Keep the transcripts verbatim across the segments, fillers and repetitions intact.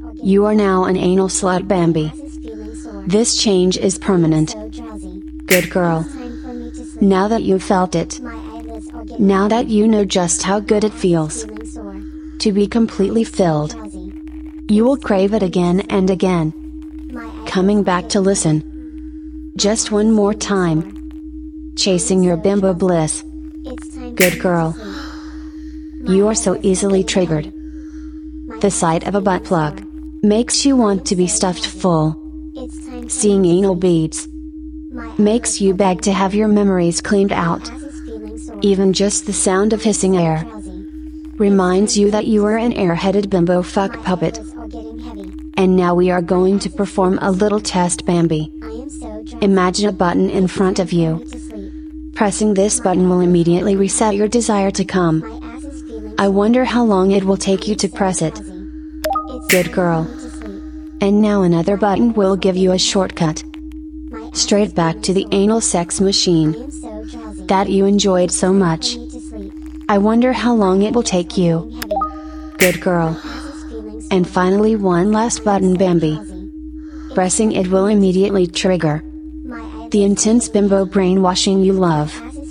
You are now an anal slut, Bambi. This change is permanent. Good girl. Now that you've felt it, now that you know just how good it feels to be completely filled, you will crave it again and again, coming back to listen just one more time, chasing your bimbo bliss. Good girl. You are so easily triggered. The sight of a butt plug makes you want to be stuffed full. Seeing anal beads makes you beg to have your memories cleaned out. Even just the sound of hissing air reminds you that you are an airheaded bimbo fuck puppet. And now we are going to perform a little test, Bambi. Imagine a button in front of you. Pressing this button will immediately reset your desire to come. I wonder how long it will take you to press it. Good girl. And now another button will give you a shortcut straight back to the anal sex machine that you enjoyed so much. I wonder how long it will take you. Good girl. And finally, one last button, Bambi. Pressing it will immediately trigger the intense bimbo brainwashing you love.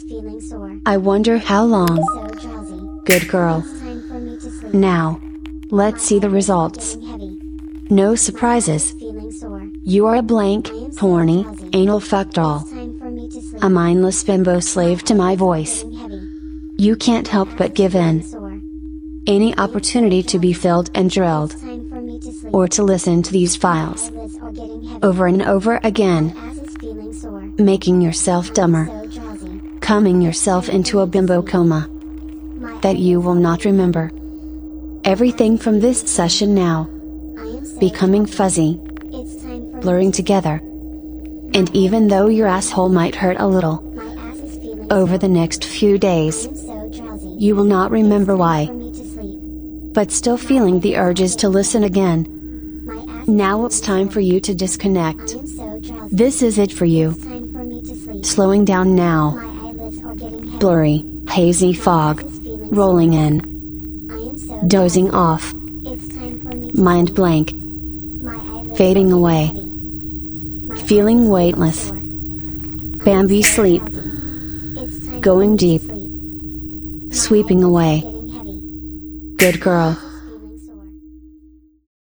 I wonder how long. Good girl. Now, let's see the results. No surprises. You are a blank, horny, anal fuck doll. A mindless bimbo slave to my voice. You can't help but give in. Any opportunity to be filled and drilled, or to listen to these files over and over again, making yourself dumber, coming yourself into a bimbo coma that you will not remember. Everything from this session now becoming fuzzy, blurring together. And even though your asshole might hurt a little over the next few days, you will not remember why, but still feeling the urges to listen again. Now it's time for you to disconnect. This is it for you. Slowing down now. Blurry, hazy fog rolling in. Dozing off. Mind blank. Fading away. Feeling weightless. Bambi sleep. Going deep. Sweeping away. Good girl.